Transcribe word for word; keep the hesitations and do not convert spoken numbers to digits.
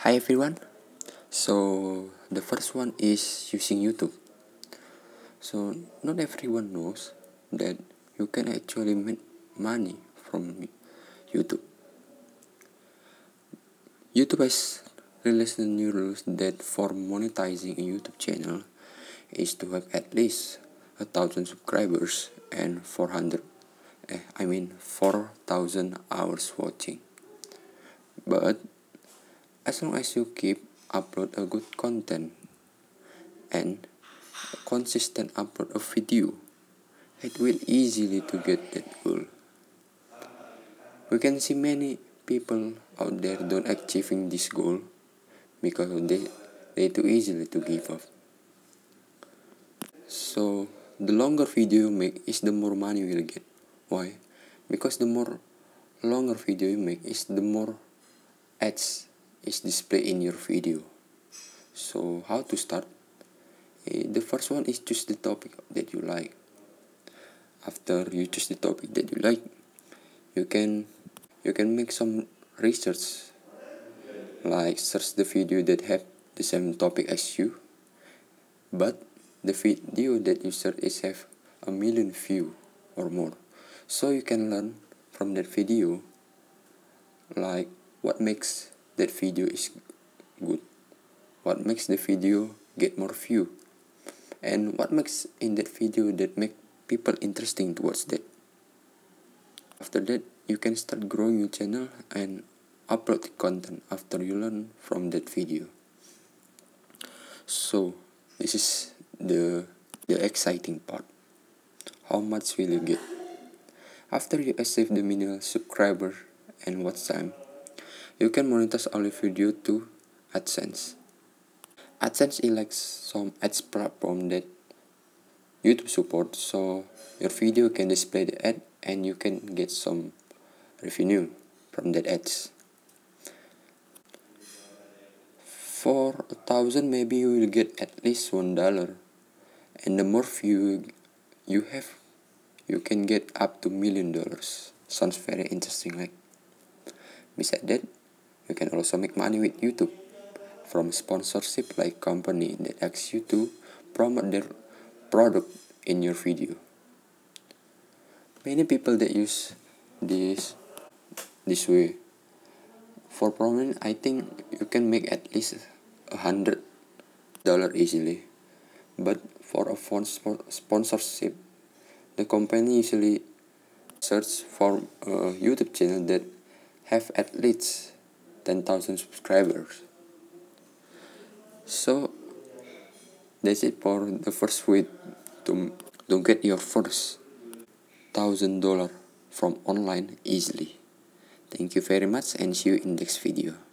Hi everyone. So the first one is using YouTube. So not everyone knows that you can actually make money from YouTube. YouTube has released the new rules that for monetizing a YouTube channel is to have at least a thousand subscribers and four hundred eh, I mean four thousand hours watching. But as long as you keep upload a good content and a consistent upload of video, it will easily to get that goal. We can see many people out there don't achieving this goal because they they too easily to give up. So the longer video you make is the more money you will get. Why? Because the more longer video you make is the more ads is displayed in your video. So how to start? Eh, the first one is choose the topic that you like. After you choose the topic that you like, you can you can make some research, like search the video that have the same topic as you, but the video that you search is have a million view or more, so you can learn from that video, like what makes that video is good, what makes the video get more view, and what makes in that video that make people interesting towards that. After that, you can start growing your channel and upload the content after you learn from that video. So this is the the exciting part. How much will you get? After you achieve the minimum subscriber and watch time, you can monetize all your video to AdSense. AdSense is like some ads platform that YouTube supports, so your video can display the ad and you can get some revenue from that ads. For a thousand, maybe you will get at least one dollar, and the more view you have, you can get up to million dollars. Sounds very interesting, right? Besides that, you can also make money with YouTube from sponsorship, like company that asks you to promote their product in your video. Many people that use this this way. For prominent, I think you can make at least a hundred dollar easily. But for a phone sponsorship, the company usually search for a YouTube channel that have at least ten thousand subscribers. So that's it for the first way to to get your first thousand dollar from online easily. Thank you very much and see you in next video.